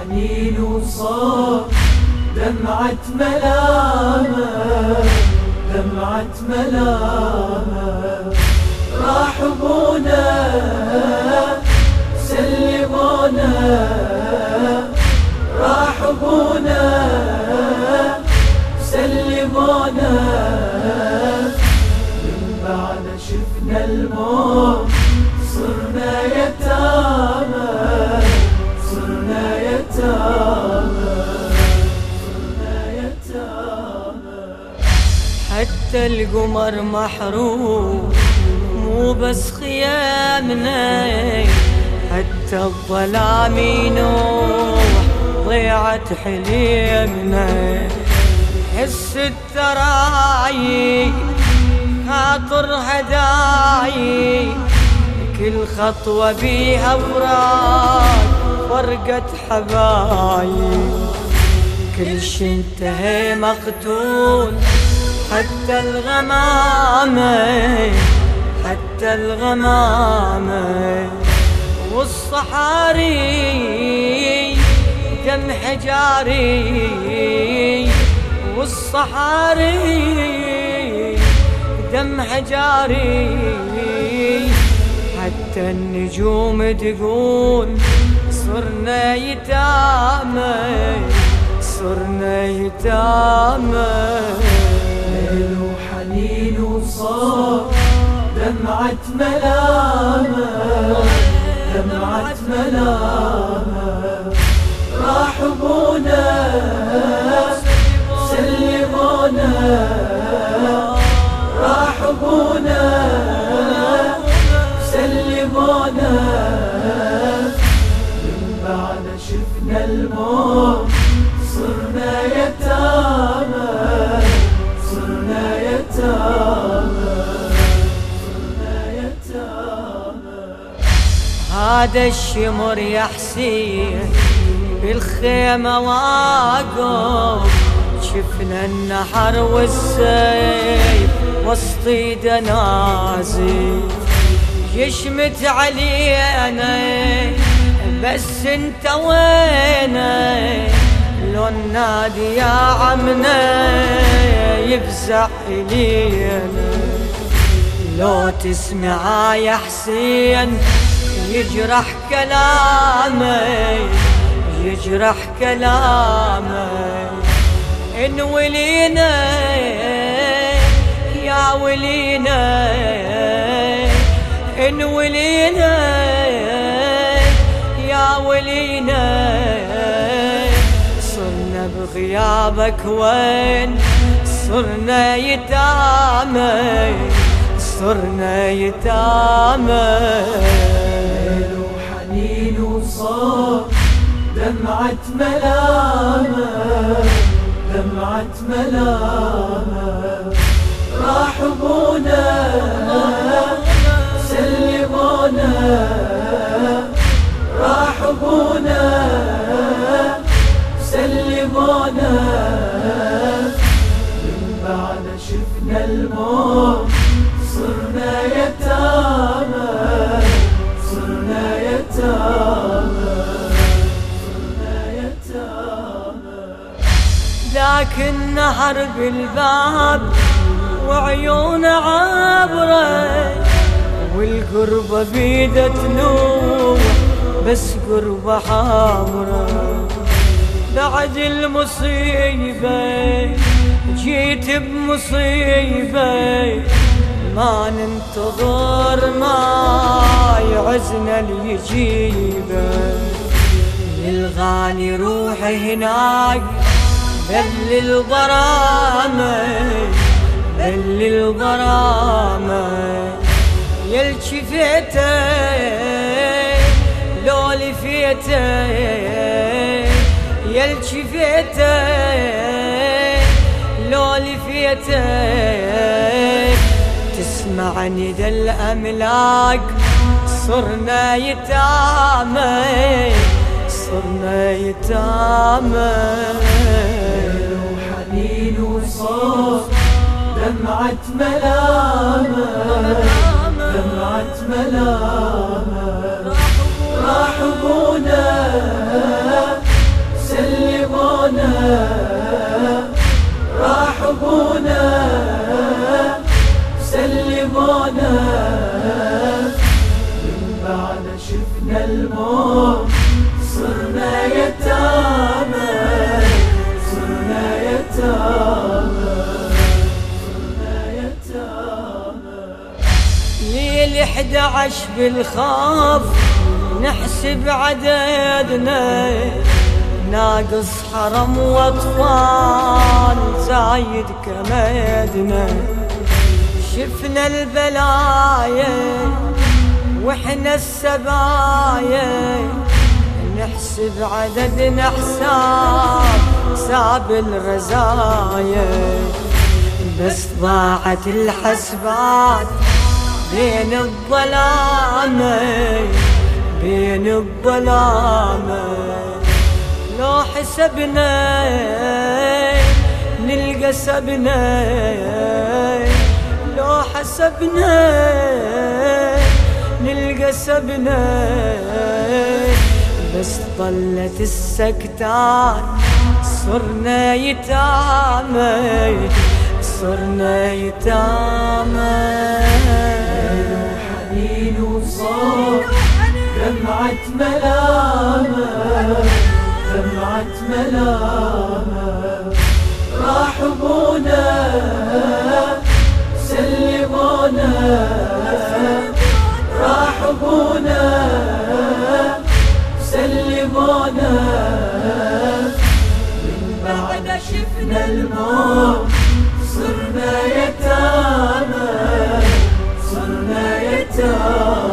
وحنين وصار دمعة ملامة، دمعة ملامة. راح ابونا سلمونا، راح ابونا سلمونا. من بعد شفنا الموت صرنا يتامى، صرنا يتامى، صرنا يتامى. حتى القمر محروم مو بس خيامنا، حتى الظلام ينوح ضيعت حليمنا. حس الترايي خاطر هداي، كل خطوة بيها فراق فرقت حبايب. كل شي انتهى مقتول حتى الغمامة، حتى الغمامة. والصحاري دم حجاري، والصحاري دم حجاري. حتى النجوم تقول صرنا يتامى، صرنا يتامى. ليل وحنين وصار دمعة ملامة، دمعة ملامة. راح ابونا سلمونا، راح ابونا سلمونا. من بعد شفنا الموت صرنا يتامى، صرنا يتامى، صرنا يتامى. هذا الشمر يا حسين بالخيمة واقف، شفنا النحر والسيف وسط نازل. يشمت علينا بس انت وينا، لو النادي يا عمنا يفزع إلينا. لو تسمع يا حسين يجرح كلامي، يجرح كلامي. إن ولينا يا ولينا، إن ولينا يا ولينا. صرنا بغيابك وين، صرنا يتامى، صرنا يتامى. ليل وحنين وصار دمعة ملامة، دمعة ملامة. راح ابونا سلمونا، راح ابونا سلمونا. من بعد شفنا الموت صرنا يتامى، صرنا يتامى، صرنا يتامى. لكن نهر بالباب وعيون عابرة، والقربة بيده تنوح بس قربة حامرة. بعد المصيبة جيت بمصيبة، ما ننتظر ما يعزنا ليجيبه. للغالي روحي هناك بل الغرامة، بل الغرامة. يلشفيته لو لفيته، يلشفيته لو لفيته. تسمع ندى الأملاك صرنا يتامى، صرنا يتامى. وحنين وصار دمعة ملامة، دمعة ملامة. راح ابونا أبونا سلمونا، من بعد شفنا الموت صرنا يتامى، صرنا يتامى، صرنا يتامى. ليل 11 بالخاف نحسب عددنا، ناقص حرم واطفال زايد كمدنا. شفنا البلايا واحنا السبايا، نحسب عددنا حساب الرزايا. بس ضاعت الحسبات بين الظلامة، بين الظلامة. لو حسبنا نلقى سبنا، لو حسبنا نلقى سبنا. بس ظلت السكتات صرنا يتامى، صرنا يتامى. حنين وصوت دمعة ملامة، دمعة ملامة. راح أبونا سلمونا، راح أبونا سلمونا. من بعد شفنا الموت صرنا يتامى، صرنا يتامى.